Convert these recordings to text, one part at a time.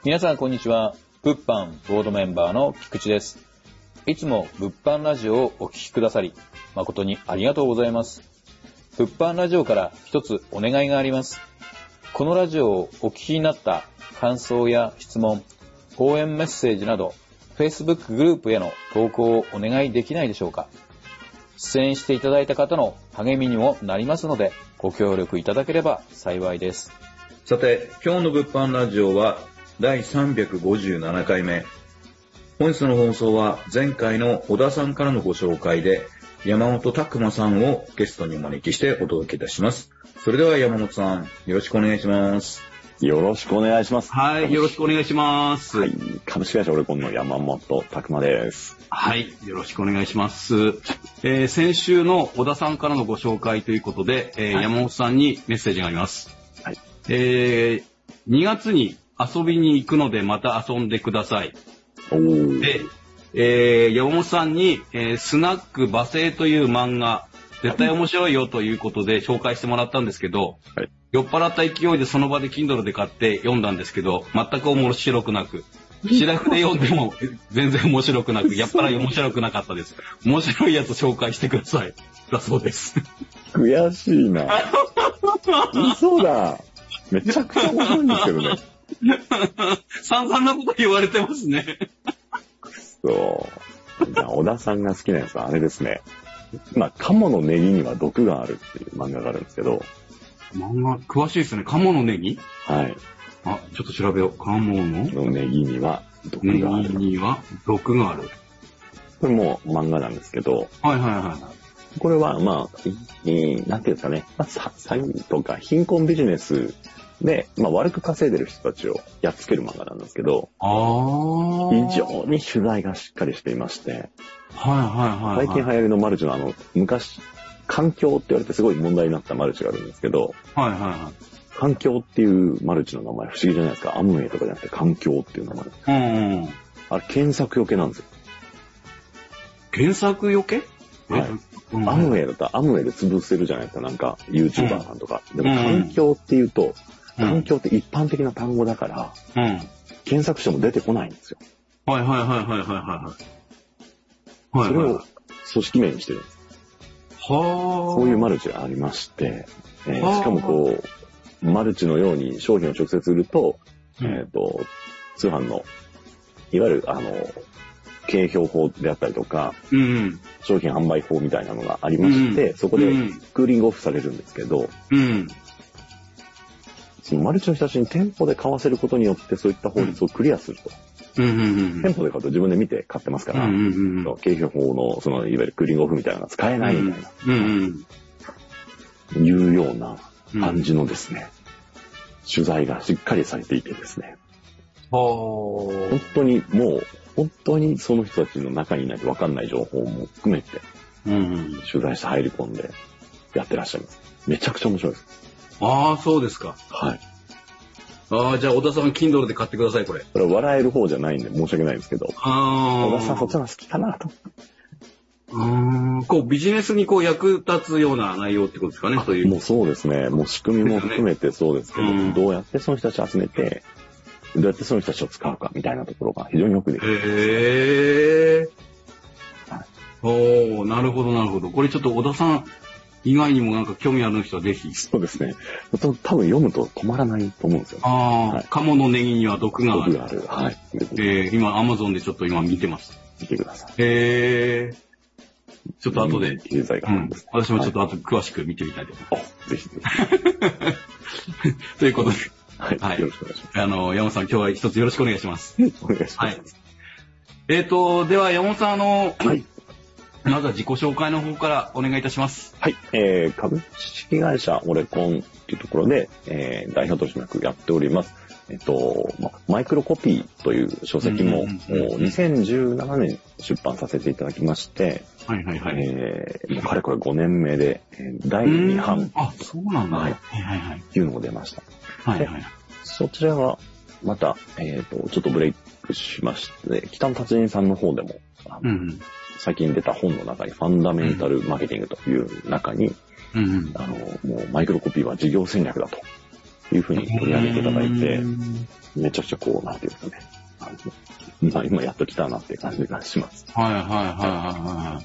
皆さんこんにちは。物販ボードメンバーの菊池です。いつも物販ラジオをお聞きくださり誠にありがとうございます。物販ラジオから一つお願いがあります。このラジオをお聞きになった感想や質問、応援メッセージなど Facebook グループへの投稿をお願いできないでしょうか。出演していただいた方の励みにもなりますのでご協力いただければ幸いです。さて、今日の物販ラジオは第357回目。本日の放送は前回の小田さんからのご紹介で山本拓馬さんをゲストにお招きしてお届けいたします。それでは山本さん、よろしくお願いします。 よろしくお願いします。 はい、よろしくお願いします。 はい、株式会社オレコンの山本拓馬です。 はい、よろしくお願いします。先週の小田さんからのご紹介ということで、山本さんにメッセージがあります。はい。2月に遊びに行くのでまた遊んでください。で、山本さんに、スナック馬声という漫画、絶対面白いよということで紹介してもらったんですけど、はい、酔っ払った勢いでその場で Kindle で買って読んだんですけど、全く面白くなく、シラフで読んでも全然面白くなく、やっぱり面白くなかったです。面白いやつ紹介してください。だそうです。 悔しいな。嘘だ。めちゃくちゃ面白いんですけどね。 散々なこと言われてますね。 そう。じゃあ、小田さんが好きなやつはあれですね。鴨のネギには毒があるっていう漫画があるんですけど。 漫画、詳しいですね。鴨のネギ？ はい。 あ、ちょっと調べよう。鴨のネギには毒がある。 ネギには毒がある。 これも漫画なんですけど。 はいはいはい。 これは、なんていうんですかね。詐欺とか貧困ビジネスで、悪く稼いでる人たちをやっつける漫画なんですけど、非常に取材がしっかりしていまして、最近流行りのマルチの昔、環境って言われてすごい問題になったマルチがあるんですけど、環境っていうマルチの名前不思議じゃないですか。アムウェイとかじゃなくて環境っていう名前。あれ検索よけなんですよ。 検索よけ？ はい。アムウェイだったらアムウェイで潰せるじゃないですか。なんか YouTuber さんとか。でも環境っていうと、環境って一般的な単語だから、検索しても出てこないんですよ。それを組織名にしてるんです。そういうマルチがありまして、しかもマルチのように商品を直接売ると、通販の、いわゆる景評法であったりとか、商品販売法みたいなのがありまして、そこでクーリングオフされるんですけど、そのマルチの人たちに店舗で買わせることによってそういった法律をクリアすると。店舗で買うと自分で見て買ってますから、景評法のそのいわゆるクーリングオフみたいなのが使えないみたいな、いうような感じのですね、取材がしっかりされていてですね、本当にその人たちの中にいないと分かんない情報も含めて、取材して入り込んでやってらっしゃいます。めちゃくちゃ面白いです。 ああ、そうですか。 はい。 ああ、じゃあ小田さん Kindle で買ってください、これ。 これ笑える方じゃないんで申し訳ないんですけど。小田さんそっちの方が好きかなと。 ビジネスに役立つような内容ってことですかね、という。 もうそうですね。もう仕組みも含めてそうですけど、どうやってその人たちを集めて、どうやってその人たちを使うかみたいなところが非常によくできてます。 なるほどなるほど。これちょっと小田さん以外にもなんか興味ある人はぜひ。 そうですね。多分読むと止まらないと思うんですよ。 鴨のネギには毒がある。 毒がある。はい。 今 Amazon でちょっと今見てます。 見てください。 ちょっと後で。 経済学です。 私もちょっと後で詳しく見てみたいと思います。 ぜひぜひ。 ということで。 はい。よろしくお願いします。 山本さん今日は一つよろしくお願いします。 お願いします。はい。 では山本さんまずは自己紹介の方からお願いいたします。 はい。株式会社オレコンというところで、代表取締役やっております。マイクロコピーという書籍も、2017年出版させていただきまして、もうかれこれ5年目で、第2版。 そうなんだ。 いうのも出ました。そちらは、また、ちょっとブレイクしまして、北野達人さんの方でも、最近出た本の中にファンダメンタルマーケティングという中に、もうマイクロコピーは事業戦略だというふうに取り上げていただいて、めちゃくちゃこう、なんていうんですかね。まあ今やっと来たなっていう感じがします。 はいはいはいはい。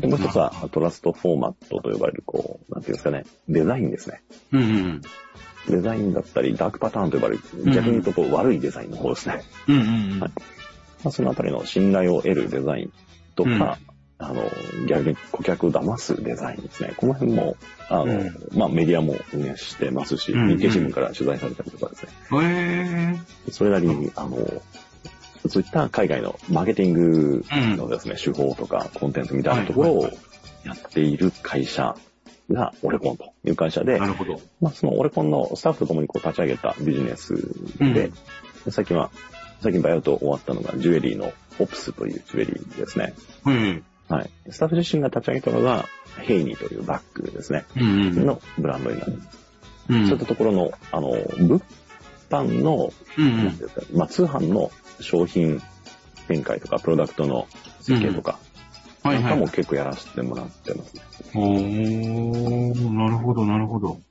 でもう一つは、トラストフォーマットと呼ばれる、こう、なんていうんですかね、デザインですね。 うんうん。 デザインだったり、ダークパターンと呼ばれる、逆に言うとこう悪いデザインの方ですね。 うんうんうん。 はい、まあ、そのあたりの信頼を得るデザインとか、逆に顧客を騙すデザインですね。この辺も、まあ、メディアも運営してますし、日経新聞から取材されたりとかですね。それなりに、そういった海外のマーケティングのですね、手法とかコンテンツみたいなところをやっている会社がオレコンという会社で、 なるほど。 まあ、そのオレコンのスタッフと共にこう立ち上げたビジネスで、最近バイアウト終わったのがジュエリーのオプスというジュエリーですね。はい。スタッフ自身が立ち上げたのがヘイニーというバッグですね。のブランドになります。そういったところの、物販の、まあ、通販の商品展開とか、プロダクトの設計とか、なんかも結構やらせてもらってますね。 なるほど、なるほど。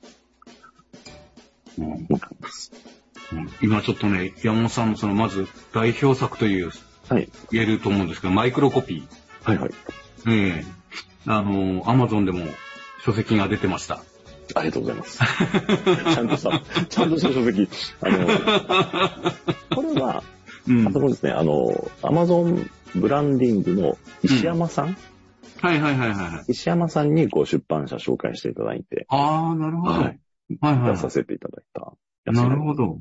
今ちょっとね、山本さんのその、まず代表作という、言えると思うんですけど、マイクロコピー。 はいはい。 アマゾンでも書籍が出てました。 ありがとうございます。ちゃんとした書籍。これは、あそこですね、アマゾンブランディングの石山さん、石山さんにこう出版社紹介していただいて。 ああ、なるほど。 出させていただいた。 なるほど。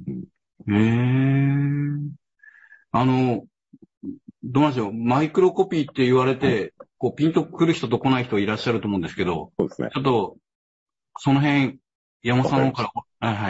どうなんでしょう、マイクロコピーって言われて、こうピンと来る人と来ない人いらっしゃると思うんですけど、 そうですね。 ちょっと、その辺、山本さんの方から、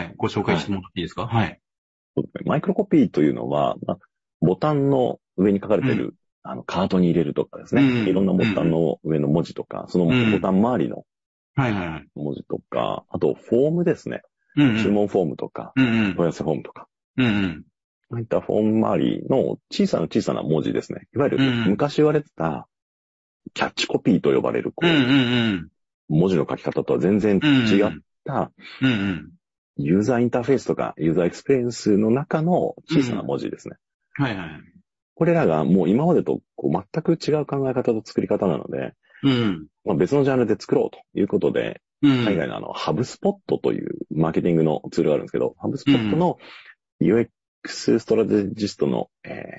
ご紹介してもらっていいですか？はい。 そうですね。マイクロコピーというのは、ボタンの上に書かれている、カートに入れるとかですね。いろんなボタンの上の文字とか、そのボタン周りの文字とか、あとフォームですね。注文フォームとか、問い合わせフォームとか。そういったフォーム周りの小さな文字ですね。いわゆる昔言われてたキャッチコピーと呼ばれる、文字の書き方とは全然違った、ユーザーインターフェースとかユーザーエクスペリエンスの中の小さな文字ですね。これらがもう今までと全く違う考え方と作り方なので、まあ、別のジャンルで作ろうということで、海外のハブスポットというマーケティングのツールがあるんですけど、ハブスポットの UX ストラテジストの、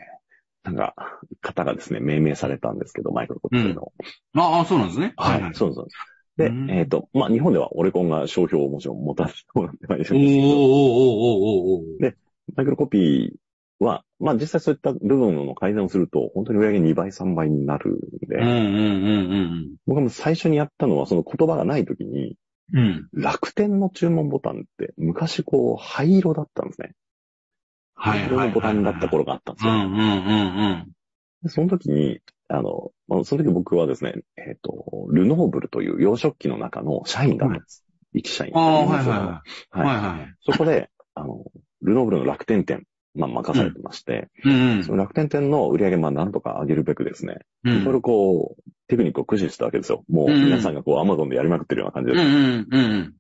方がですね、命名されたんですけど、マイクロコピーの。 そうなんですね。 はい、そうです。で、まあ、日本ではオレコンが商標をもちろん持たせてもらってはいるんですけど。で、マイクロコピーは、まあ、実際そういった部分の改善をすると、本当に売上2倍、3倍になるんで、僕も最初にやったのは、その言葉がない時に、楽天の注文ボタンって昔灰色だったんですね。灰色のボタンだった頃があったんですよ。その時に、その時僕はですね、ルノーブルという洋食器の中の社員だったんです。一社員。そこで、ルノーブルの楽天店、任されてまして、その楽天店の売り上げ、なんとか上げるべくですね、いろいろテクニックを駆使したわけですよ。もう皆さんがアマゾンでやりまくってるような感じです。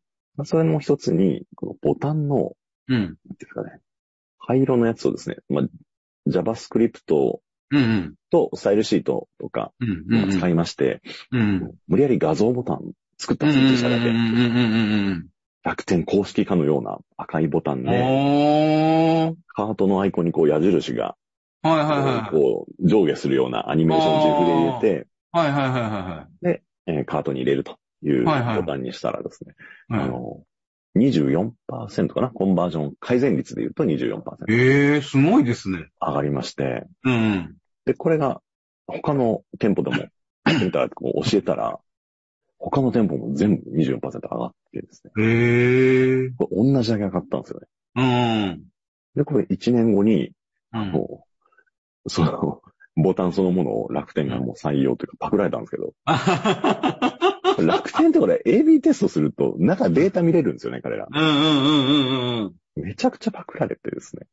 それの一つに、このボタンの、なんていうんですかね、灰色のやつをですね、JavaScript とスタイルシートとか使いまして、無理やり画像ボタン作ったんですよ、自社だけ。楽天公式かのような赤いボタンで、カートのアイコンに矢印が、上下するようなアニメーションを自負で入れて、で、カートに入れるというボタンにしたらですね、24% かな、コンバージョン改善率で言うと 24%。 すごいですね。 上がりまして、で、これが他の店舗でもやってみたら、教えたら、他の店舗も全部 24% 上がってですね。これ同じだけ上がったんですよね。で、これ1年後に、その、ボタンそのものを楽天がもう採用というかパクられたんですけど。楽天ってこれ AB テストすると中データ見れるんですよね、彼ら。めちゃくちゃパクられてですね。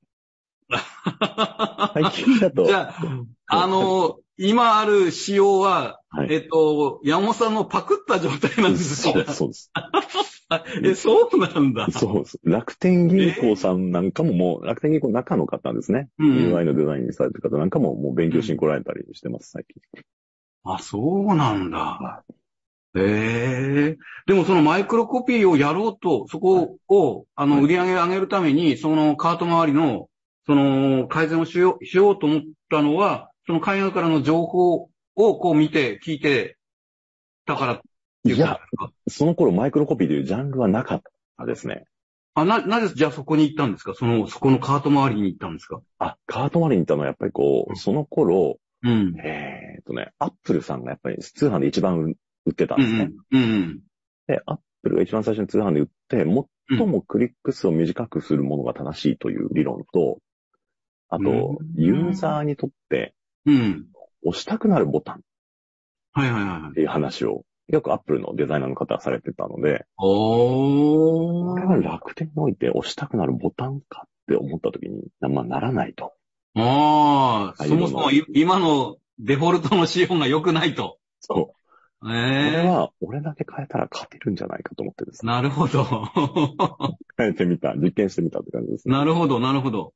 最近だと。 じゃあ、今ある仕様は、山本さんのパクった状態なんですよ。そうです。 そうなんだ。 そうです。楽天銀行さんなんかももう、楽天銀行の中の方ですね。UI のデザインにされてる方なんかももう勉強しに来られたりしてます、最近。 そうなんだ。でもそのマイクロコピーをやろうと、そこを、売り上げを上げるために、そのカート周りの、改善をしようと思ったのは、その海外からの情報をこう見て、聞いてたからっていうことですか？ いや、その頃マイクロコピーというジャンルはなかったですね。 なぜじゃあそこに行ったんですか？そこのカート周りに行ったんですか？ カート周りに行ったのはやっぱりその頃、アップルさんがやっぱり通販で一番売ってたんですね。で、アップルが一番最初に通販で売って、最もクリック数を短くするものが正しいという理論と、あと、ユーザーにとって、押したくなるボタンっていう話を、よくアップルのデザイナーの方はされてたので、これは楽天において押したくなるボタンかって思った時に、ならないと。 そもそも今のデフォルトの仕様が良くないと。 そう。これは、俺だけ変えたら勝てるんじゃないかと思ってですね。 なるほど。 変えてみた、実験してみたって感じですね。 なるほど、なるほど。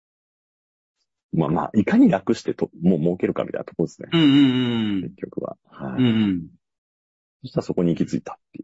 いかに楽してもう儲けるかみたいなところですね。結局は。そしたらそこに行き着いたっていう。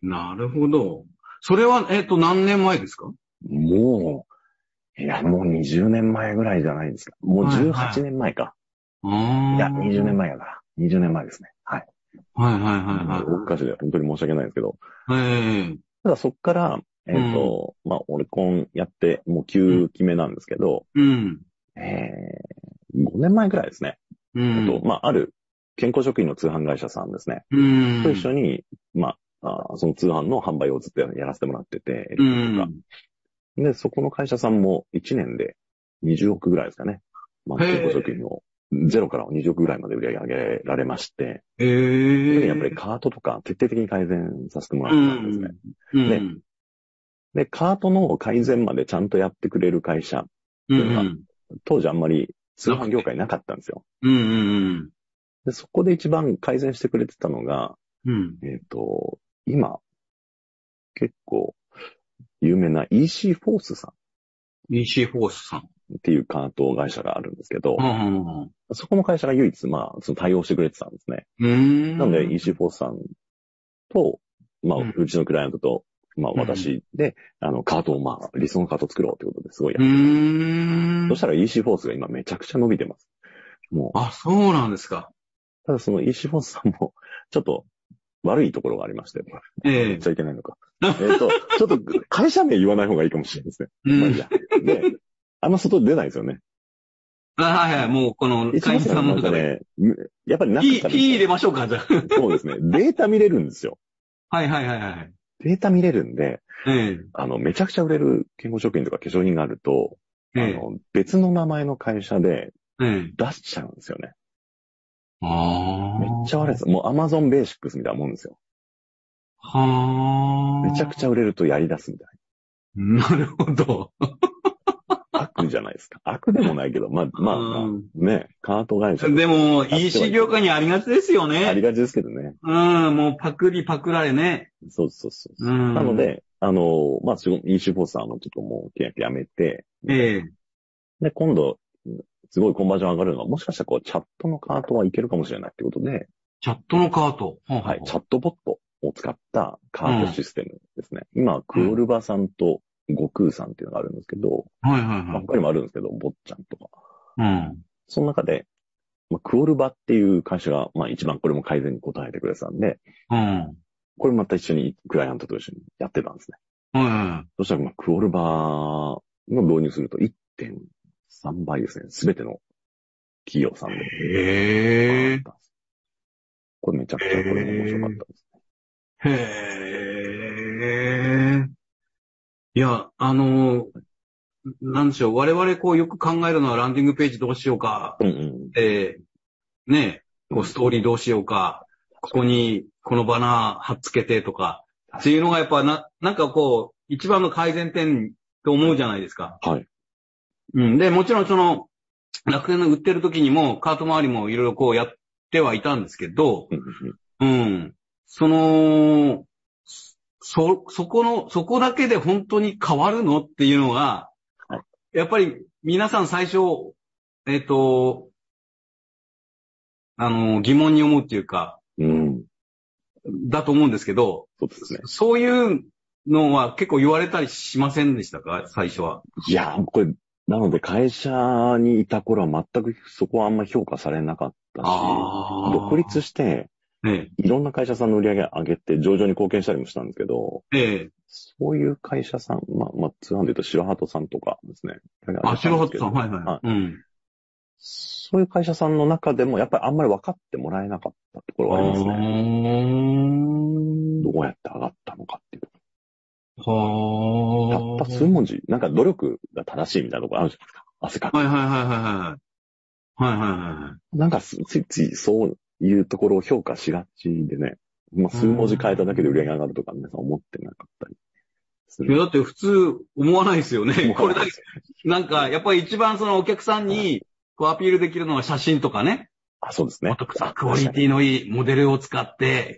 なるほど。それは、何年前ですか？ もう20年前ぐらいじゃないですか。もう18年前か。いや、20年前やな。20年前ですね。はい。大昔で本当に申し訳ないんですけど。ただそっから、オレコンやって、もう9期目なんですけど、5年前ぐらいですね。ある健康食品の通販会社さんですね。と一緒に、その通販の販売をずっとやらせてもらってて、で、そこの会社さんも1年で20億ぐらいですかね。健康食品をゼロから20億ぐらいまで売り上げられまして、やっぱりカートとか徹底的に改善させてもらったんですね。で、カートの改善までちゃんとやってくれる会社っていうのが、当時あんまり通販業界なかったんですよ。で、そこで一番改善してくれてたのが、今、結構有名な EC フォースさん。 EC フォースさん。 っていうカート会社があるんですけど、そこの会社が唯一、その対応してくれてたんですね。なので EC フォースさんと、うちのクライアントと、私で、カートを理想のカートを作ろうということですごいやってます。そしたら EC フォースが今めちゃくちゃ伸びてます。 そうなんですか。 ただその EC フォースさんも、ちょっと悪いところがありまして。言っちゃいけないのか。ちょっと会社名言わない方がいいかもしれないですね。で、あんま外出ないですよね。 もうこの会社さんの中で。 やっぱりなく P 入れましょうか、じゃあ。 そうですね。データ見れるんですよ。 データ見れるんで、めちゃくちゃ売れる健康食品とか化粧品があると、別の名前の会社で出しちゃうんですよね。めっちゃ悪いです。もう Amazon Basics みたいなもんですよ。めちゃくちゃ売れるとやり出すみたいな。なるほど。 悪じゃないですか。悪でもないけど、ね、カート会社。 でも、EC 業界にありがちですよね。 ありがちですけどね。 もうパクられね。 そう。なので、EC フォースさんちょっともう契約やめて、で、今度、すごいコンバージョン上がるのは、もしかしたらチャットのカートはいけるかもしれないってことで。 チャットのカートはい、チャットボットを使ったカートシステムですね。今、クオルバさんと悟空さんっていうのがあるんですけど、他にもあるんですけど、坊ちゃんとか。その中で、クオルバっていう会社が、一番これも改善に応えてくれてたんで、これまた一緒に、クライアントと一緒にやってたんですね。そしたら、クオルバの導入すると1.3倍ですね。すべての企業さんで。これめちゃくちゃこれも面白かったですね。 いや、なんでしょう。我々よく考えるのはランディングページどうしようか。ストーリーどうしようか。ここにこのバナー貼っつけてとか。っていうのがやっぱなんか一番の改善点と思うじゃないですか。で、もちろん楽天の売ってる時にもカート周りもいろいろやってはいたんですけど、 そこだけで本当に変わるのっていうのが、はい、やっぱり皆さん最初、疑問に思うっていうか、 うん。 だと思うんですけど、 そうですね。 そういうのは結構言われたりしませんでしたか、最初は。 いや、これ、なので会社にいた頃は全くそこはあんまり評価されなかったし、独立して、いろんな会社さんの売り上げ上げて上場に貢献したりもしたんですけど、そういう会社さん、通販で言うと白鳩さんとかですね。 白鳩さん、はいはい。うん。 そういう会社さんの中でもやっぱりあんまり分かってもらえなかったところがありますね。どうやって上がったのかっていう。たった数文字、なんか努力が正しいみたいなところあるじゃないですか。汗かく。 はいはいはいはいはい。はいはいはい。 なんかついついそういうところを評価しがちでね、数文字変えただけで売り上げ上がるとか皆さん思ってなかったりする。 いや、だって普通思わないですよね。これだけ。なんか、やっぱり一番そのお客さんにこうアピールできるのは写真とかね。 あ、そうですね。 クオリティのいいモデルを使って、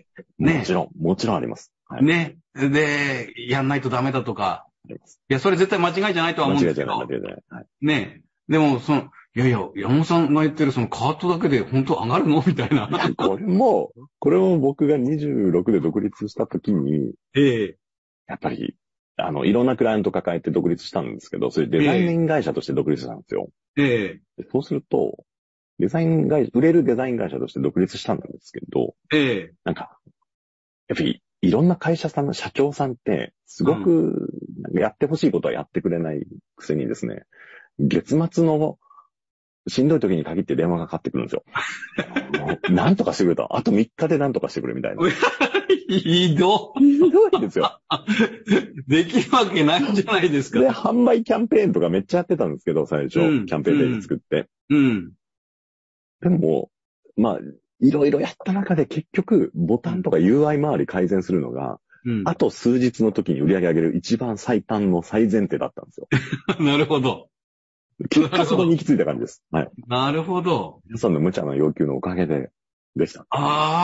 ね。 もちろんあります。 はい、ね。で、やんないとダメだとか。いや、それ絶対間違いじゃないとは思うんですけど。 間違いじゃない。はい、 ね。でも、いやいや、山本さんが言ってるそのカートだけで本当上がるのみたいな。 これも僕が26で独立した時に、やっぱり、いろんなクライアント抱えて独立したんですけど、それデザイン会社として独立したんですよ。そうすると、売れるデザイン会社として独立したんですけど、なんか、やっぱり、いろんな会社さんの社長さんって、すごく、やってほしいことはやってくれないくせにですね、月末のしんどい時に限って電話がかかってくるんですよ。なんとかしてくれと。あと3日でなんとかしてくれみたいな。 ひどいですよ。 できるわけないんじゃないですか。 で、販売キャンペーンとかめっちゃやってたんですけど、最初、キャンペーンページ作って。でも、いろいろやった中で結局、ボタンとか UI 周り改善するのが、あと数日の時に売り上げ上げる一番最短の最前提だったんですよ。 なるほど。 結果そこに行き着いた感じです。はい。 なるほど。 皆さんの無茶な要求のおかげでした。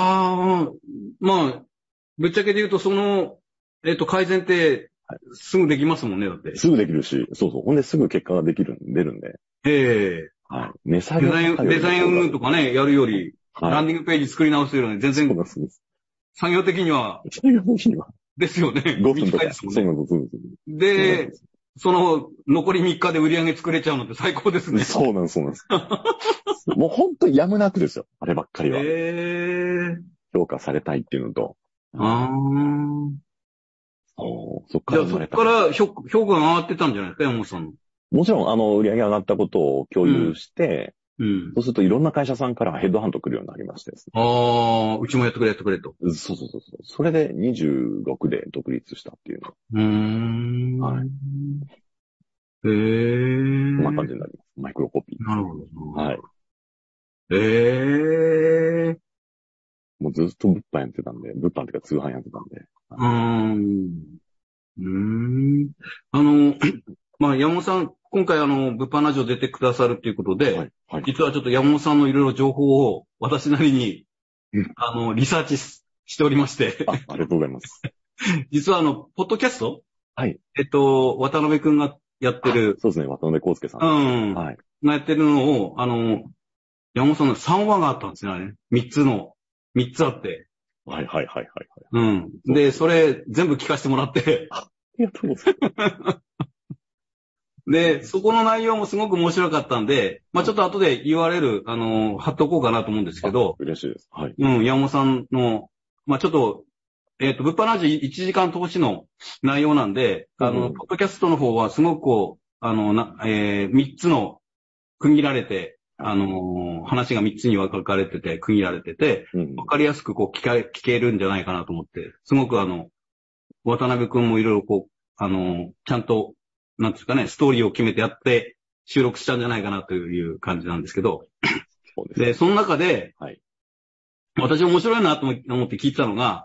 ぶっちゃけで言うと、改善って、すぐできますもんね、だって。 すぐできるし、そう。ほんですぐ結果が出るんで。はい。値下げデザインとかね、やるより、ランディングページ作り直すより全然、作業的には。ですよね。 5分とか。そうで、残り3日で売り上げ作れちゃうのって最高ですね。 そうなんです。もう本当にやむなくですよ。あればっかりは。評価されたいっていうのと。 そっから評価が上がってたんじゃないですか、山本さんの。 もちろん、売り上げ上がったことを共有して、そうするといろんな会社さんからヘッドハント来るようになりましてですね。 うちもやってくれと。 そう。それで26で独立したっていうの。はい。こんな感じになります。マイクロコピー。 なるほど。 はい。もうずっと物販やってたんで、物販っていうか通販やってたんで。 山本さん、今回物販ラジオ出てくださるということで、実はちょっと山本さんのいろいろ情報を私なりに、リサーチしておりまして。 ありがとうございます。 実はポッドキャストはい。 渡辺くんがやってる。 そうですね、渡辺康介さん。 はい。がやってるのを、山本さんの3話があったんですよね。3つあって。 はい。 で、それ全部聞かせてもらって。 ありがとうございます。 で、そこの内容もすごく面白かったんで、ちょっと後で URL、貼っておこうかなと思うんですけど。 嬉しいです。はい。 山本さんの、ちょっと、物販ラジオ1時間投資の内容なんで、ポッドキャストの方はすごく3つの区切られて、話が3つに分かれてて、区切られてて、分かりやすく聞けるんじゃないかなと思って、すごく渡辺くんもいろいろちゃんと、なんですかね、ストーリーを決めてやって収録したんじゃないかなという感じなんですけど、で、その中で、私面白いなと思って聞いたのが、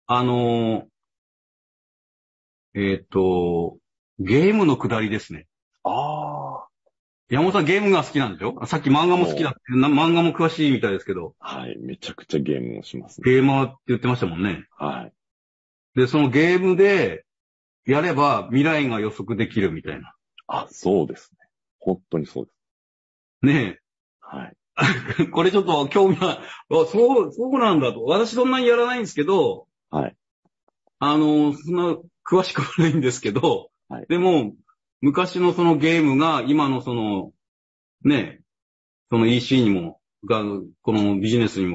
ゲームの下りですね。山本さんゲームが好きなんでしょ？さっき漫画も好きだって、漫画も詳しいみたいですけど。 はい、めちゃくちゃゲームをしますね。ゲーマーって言ってましたもんね。 はい。 で、そのゲームでやれば未来が予測できるみたいな。 あ、そうですね。本当にそうです。 ねはい。 え。これちょっと興味は、そうなんだと。私そんなにやらないんですけど、 はい。 そんな詳しくはないんですけど、 はい。 でも、昔のそのゲームが今のね、その EC にも、このビジネスにも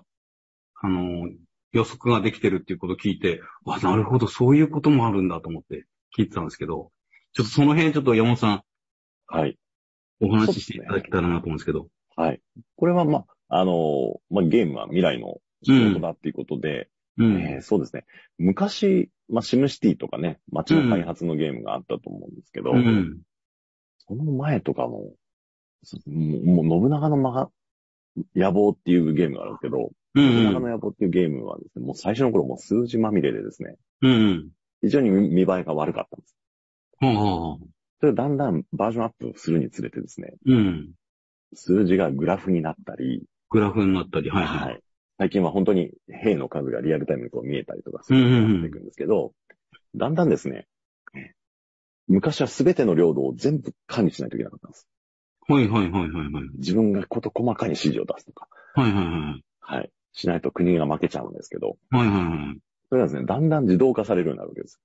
予測ができてるっていうことを聞いて、あ、なるほど、そういうこともあるんだと思って聞いてたんですけど、ちょっとその辺ちょっと山本さん、 はい。 お話ししていただけたらなと思うんですけど。 はい。これはゲームは未来の仕事だっていうことで、そうですね。昔、シムシティとかね、街の開発のゲームがあったと思うんですけど、その前とかもう信長の野望っていうゲームがあるんですけど、信長の野望っていうゲームはですね、もう最初の頃もう数字まみれでですね、非常に見栄えが悪かったんです。それだんだんバージョンアップするにつれてですね、数字がグラフになったり、はい。最近は本当に兵の数がリアルタイムにこう見えたりとかするようになっていくんですけど、だんだんですね、昔は全ての領土を全部管理しないといけなかったんです。自分が事細かに指示を出すとか。はい。しないと国が負けちゃうんですけど。それがですね、だんだん自動化されるようになるわけです。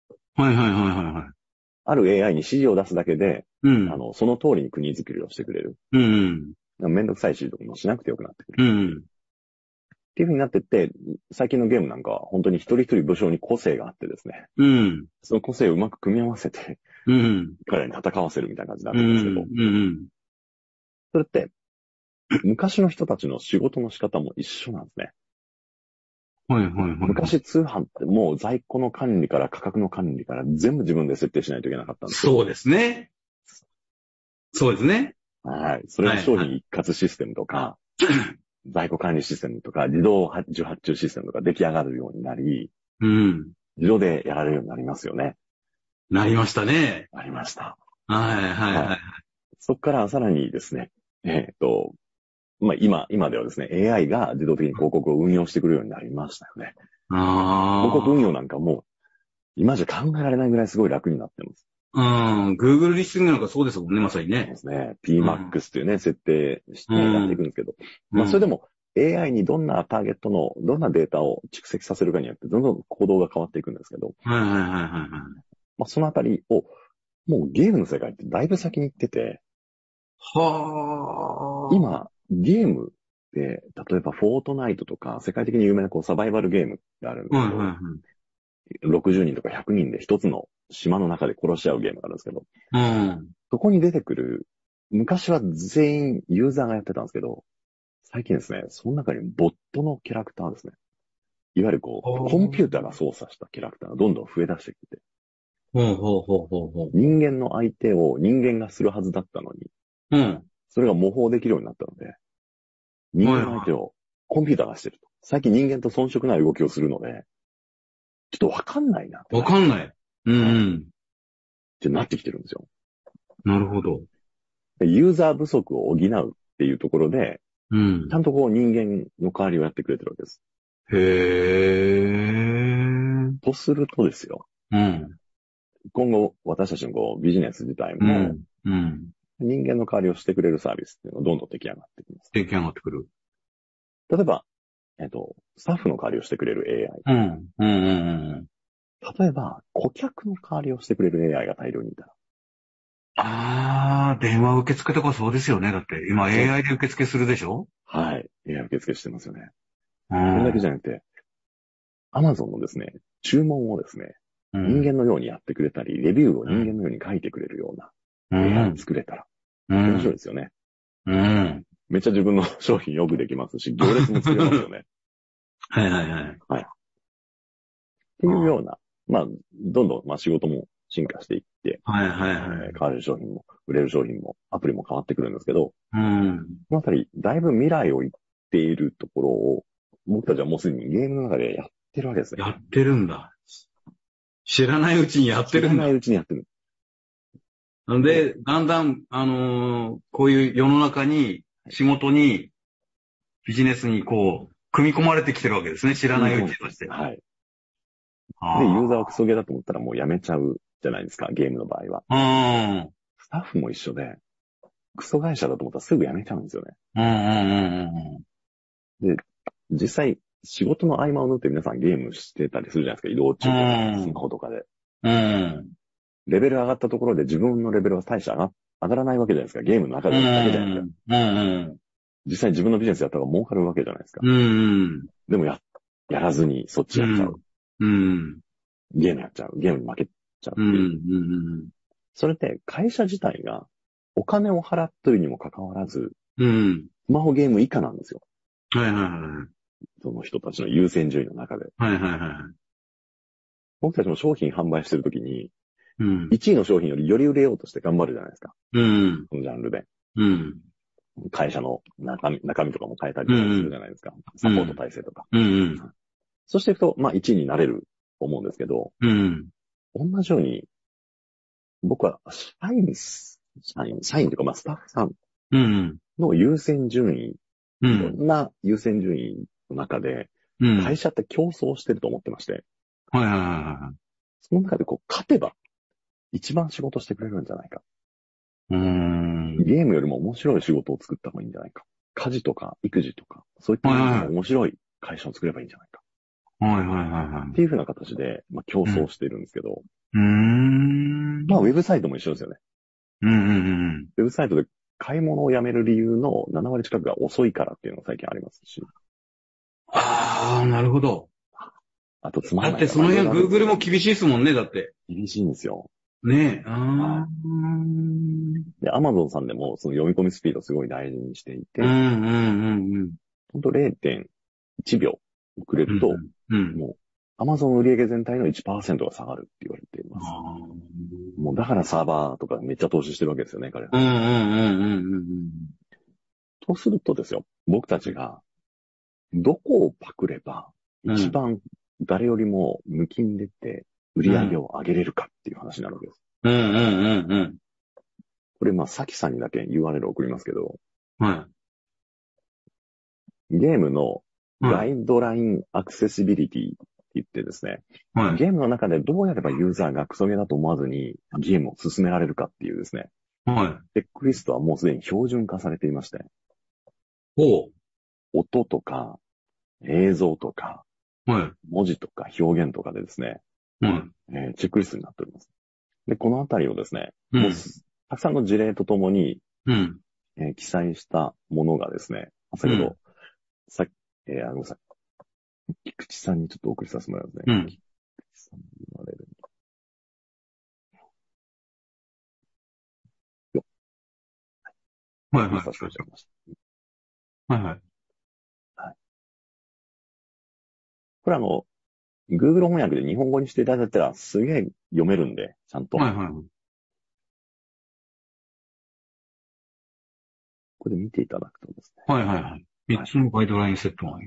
ある AI に指示を出すだけで、その通りに国づくりをしてくれる。めんどくさい指示とかもしなくてよくなってくる。っていう風になってって、最近のゲームなんかは本当に一人一人武将に個性があってですね。その個性をうまく組み合わせて、彼らに戦わせるみたいな感じになってるんですけど。それって、昔の人たちの仕事の仕方も一緒なんですね。昔通販ってもう在庫の管理から価格の管理から全部自分で設定しないといけなかったんですけど。 そうですね。 はい。それが商品一括システムとか、在庫管理システムとか、自動受発注システムとか出来上がるようになり、自動でやられるようになりますよね。 なりましたね。 なりました。 はいそこからさらにですね、今ではですね、AI が自動的に広告を運用してくるようになりましたよね。広告運用なんかもう、今じゃ考えられないぐらいすごい楽になってます。 Google リスティングなんかそうですもんね、まさにね。 そうですね。PMAX っていうね、設定してやっていくんですけど。それでも AI にどんなターゲットの、どんなデータを蓄積させるかによって、どんどん行動が変わっていくんですけど。そのあたりを、もうゲームの世界ってだいぶ先に行ってて。今、ゲームで、例えばフォートナイトとか、世界的に有名なサバイバルゲームがあるんですけど、60人とか100人で一つの島の中で殺し合うゲームがあるんですけど、そこに出てくる、昔は全員ユーザーがやってたんですけど、最近ですね、その中にボットのキャラクターですね。いわゆるコンピューターが操作したキャラクターがどんどん増え出してきて、人間の相手を人間がするはずだったのに、それが模倣できるようになったので、人間の相手をコンピューターがしてると。最近人間と遜色ない動きをするので、ちょっとわかんないな。 わかんない。 ってなってきてるんですよ。 なるほど。 ユーザー不足を補うっていうところで、ちゃんと人間の代わりをやってくれてるわけです。とするとですよ。今後、私たちのビジネス自体も、人間の代わりをしてくれるサービスっていうのがどんどん出来上がってきます。 出来上がってくる。 例えば、スタッフの代わりをしてくれる AI。例えば、顧客の代わりをしてくれる AI が大量にいたら。電話受付とかそうですよね。だって、今 AI で受付するでしょ？ はい。AI 受付してますよね。それだけじゃなくて、Amazon のですね、注文をですね、人間のようにやってくれたり、レビューを人間のように書いてくれるような AI を作れたら、面白いですよね。めっちゃ自分の商品よくできますし、行列も作れますよね。っていうような、どんどん仕事も進化していって、買われる商品も、売れる商品も、アプリも変わってくるんですけど、このあたり、だいぶ未来を言っているところを、僕たちはもうすでにゲームの中でやってるわけですね。 やってるんだ。知らないうちにやってるんだ。 知らないうちにやってる。 なんで、だんだん、こういう世の中に、仕事に、ビジネスに組み込まれてきてるわけですね。知らないうちとして。 で、ユーザーはクソゲーだと思ったらもうやめちゃうじゃないですか、ゲームの場合は。スタッフも一緒で、クソ会社だと思ったらすぐやめちゃうんですよね。で、実際、仕事の合間を縫って皆さんゲームしてたりするじゃないですか、移動中とか、スマホとかで。レベル上がったところで自分のレベルは大して上がらないわけじゃないですか、ゲームの中でだけじゃないですか。実際自分のビジネスやった方が儲かるわけじゃないですか。でもやらずにそっちやっちゃう。ゲームやっちゃう。ゲームに負けちゃうっていう。それって会社自体がお金を払ってるにもかかわらず、スマホゲーム以下なんですよ。その人たちの優先順位の中で。僕たちも商品販売してるときに、1位の商品よりより売れようとして頑張るじゃないですか。そのジャンルで。会社の中身とかも変えたりするじゃないですか。サポート体制とか。そしていくと、1位になれると思うんですけど、同じように、僕は社員というか、スタッフさんの優先順位、いろんな優先順位の中で、会社って競争してると思ってまして、その中で勝てば、一番仕事してくれるんじゃないか。ゲームよりも面白い仕事を作った方がいいんじゃないか。家事とか育児とか、そういった面白い会社を作ればいいんじゃないか。っていう風な形で、競争してるんですけど、ウェブサイトも一緒ですよね。ウェブサイトで買い物をやめる理由の7割近くが遅いからっていうのが最近ありますし。 なるほど。 あとつまらない。 だってその辺 Google も厳しいですもんね、だって。 厳しいんですよ。 ねえ。 で、Amazon さんでもその読み込みスピードをすごい大事にしていて、ほんと 0.1 秒遅れると、もう Amazon 売上全体の 1% が下がるって言われています。もうだからサーバーとかめっちゃ投資してるわけですよね、彼ら。とするとですよ、僕たちがどこをパクれば一番誰よりも抜きん出て売り上げを上げれるかっていう話になるわけです。これサキさんにだけ URL 送りますけど、ゲームのガイドラインアクセシビリティって言ってですね、ゲームの中でどうやればユーザーがクソゲーだと思わずにゲームを進められるかっていうですね、チェックリストはもうすでに標準化されていまして、音とか映像とか、文字とか表現とかでですね、チェックリストになっております。で、このあたりをですね、もうたくさんの事例とともに、記載したものがですね、先ほど、ごめんなさい。菊池さんにちょっとお送りさせてもらいますね。菊池さんに言われる。これGoogle 翻訳で日本語にしていただいたらすげえ読めるんで、ちゃんと。これ見ていただくとですね。 3つのガイドラインセットが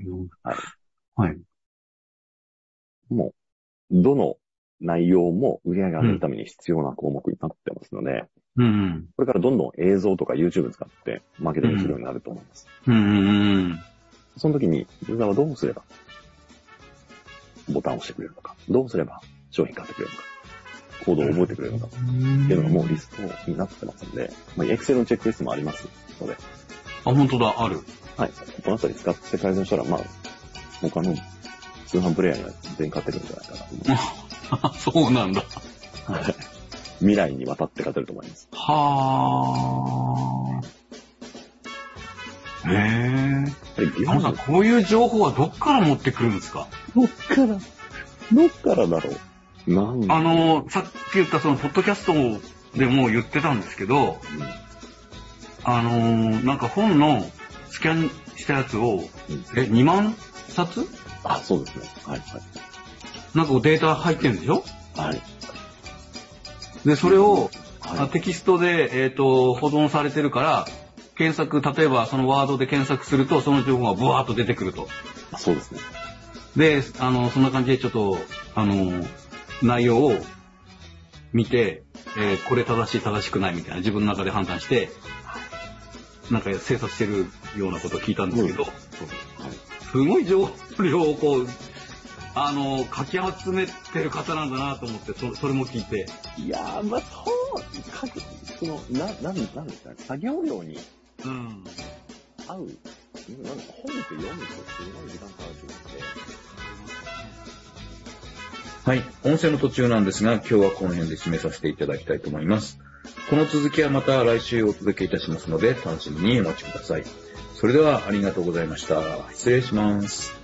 もう、どの内容も売り上げを上げるために必要な項目になってますので、これからどんどん映像とか YouTube 使ってマーケティングするようになると思います。その時にユーザーはどうすればボタンを押してくれるのか、どうすれば商品買ってくれるのか、コードを覚えてくれるのかっていうのがもうリストになってますので、Excel のチェックリストもありますので。 本当だ、ある。 このあたり使って改善したら、他の通販プレイヤーには全員勝てるんじゃないかなと思います。 そうなんだ。 未来にわたって勝てると思います。 なんかこういう情報はどっから持ってくるんですか？ どっからだろう。 さっき言ったそのポッドキャストでも言ってたんですけど、なんか本のスキャンしたやつを、2万冊？ そうですね。 なんかデータ入ってるんでしょ？で、それを、テキストで、保存されてるから、例えばそのワードで検索すると、その情報がブワーッと出てくると。 そうですね。 で、そんな感じでちょっと、内容を見て、これ正しい正しくないみたいな自分の中で判断して、なんか精査してるようなことを聞いたんですけど、すごい情報量をかき集めてる方なんだなと思って、それも聞いて。 いやー、まあ、なんですかね、作業量に、合う、本って読むとすごい時間かかると思って。 はい。音声の途中なんですが、今日はこの辺で締めさせていただきたいと思います。この続きはまた来週お届けいたしますので、楽しみにお待ちください。それではありがとうございました。失礼します。